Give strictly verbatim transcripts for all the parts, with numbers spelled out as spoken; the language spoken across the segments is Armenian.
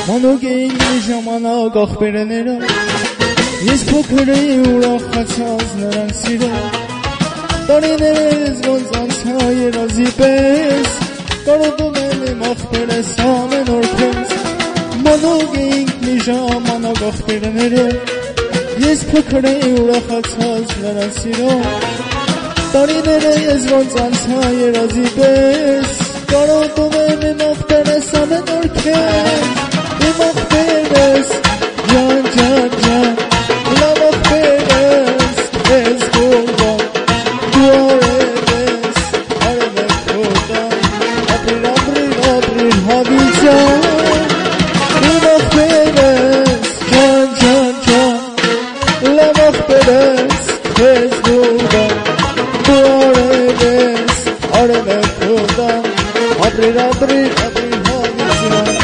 Մանուկ էինք մի ժամանակ աղբերները, ես փոքր էի ուրախացած նրանց սիրով, տարիներս ոնց անցա երազի պես, կարոտում եմ իմ աղբերս ամեն օր քեզ։ Մանուկ էինք մի ժամանակ աղբերները, ես փոքր էի ուրախացած նրանց սիրով, տարիներս ոնց անցա երազի պես, կարոտում եմ իմ աղբերս ամեն օր քեզ։ Իմ աղբերս, ջան, ջան, ջան, լավ աղբերս, ես գոլվան, դու արև ես, արև է քոտան, ապրիր, ապրիր, ապրիր, հավիցյան։ Իմ աղբերս, ջան, ջան, ջան, լավ աղբերս, ես գոլվան, դու արև ես, արև է քոտան, ապրիր, ապրիր, ապրիր, հավիցյան։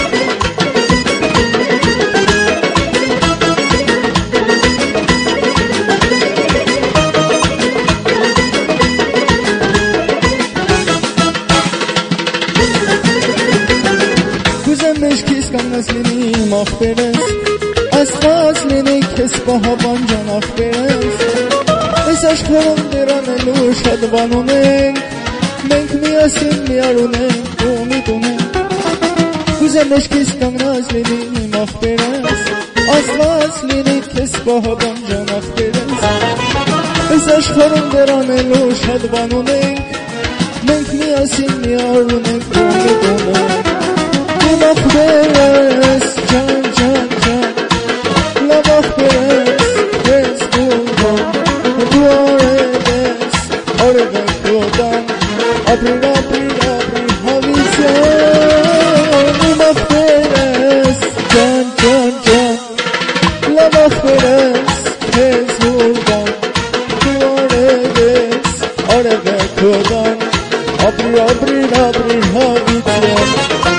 Մեջքիս կանգնած լինի իմ աղբերս, աստված լինի քեզ պահապան ջան աղբերս, այս աշխարհում դեռ անելու շատ բան ունենք, մենք միասին միար ունենք ու միտ ունենք, կուզեմ մեջքիս կանգնած լինի իմ աղբերս, աստված լինի քեզ պահապան ջան աղբերս, այս աշխարհում դեռ անելու շատ բան ունենք, մենք միասին միար ունենք ու միտ ունենք։ Իմ աղբերս, ջան, ջան, ջան, լավ աղբերս, ես գոլվան, դու արև ես, արև է քոտան, ապրիր, ապրիր, ապրիր, հավիցյան։ Իմ աղբերս, ջան, ջան, ջան, լավ աղբերս, ես գոլվան, դու արև ես, արև է քոտան, ապրիր, ապրիր, ապրիր, հավիցյան։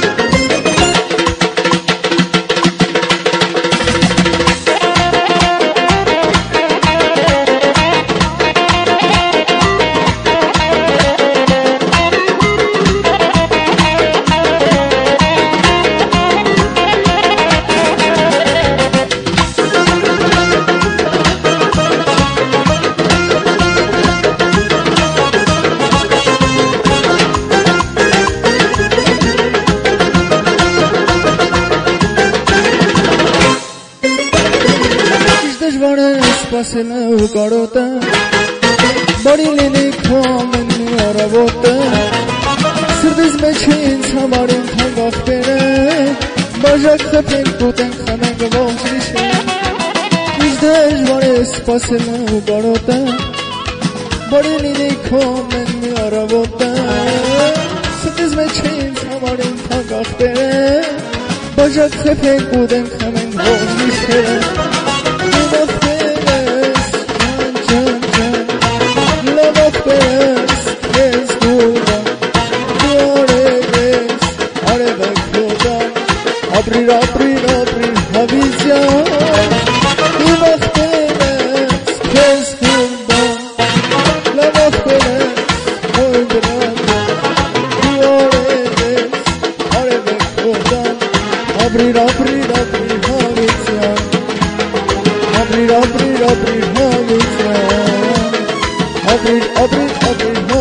Դժվար է սպասել ու կարոտը, բարի լինի քո ամեն մի առավոտը, սրտիս մեջ է ինձ համար ընդհանք աղբերը, բաժակ խփենք ուտենք խմենք ողջ գիշեր։ Ինչ դժվար է սպասել ու կարոտը, բարի լինի քո ամեն մի առավոտը, սրտիս մեջ է ինձ համար ընդհանք աղբերը, բաժակ խփենք ուտենք խմենք ողջ գիշեր։ Իմ աղբերս, ջան, ջան, ջան, լավ աղբերս, ես գոլվան, դու արև ես, արև է քոտան, ապրիր, ապրիր, ապրիր, հավիցյան։ Իմ աղբերս, ես գոլվան, լավ աղբերս, օր դրան, դու արև ես, արև է քոտան, ապրիր, ապրիր, ապրիր, հավիցյան։ Aprir, aprir, aprir, havityan. Aprir, aprir, aprir, havityan.